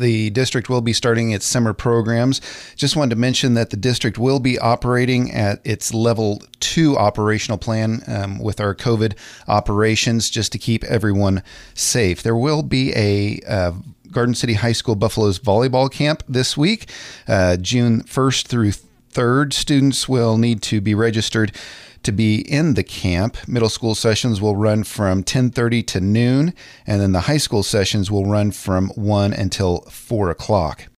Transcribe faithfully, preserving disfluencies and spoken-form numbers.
the district will be starting its summer programs. Just wanted to mention that the district will be operating at its level two operational plan um, with our COVID operations, just to keep everyone safe. There will be a uh, Garden City High School Buffaloes volleyball camp this week, uh, June first through third. Students will need to be registered to be in the camp. Middle school sessions will run from ten thirty to noon, and then the high school sessions will run from one until four o'clock.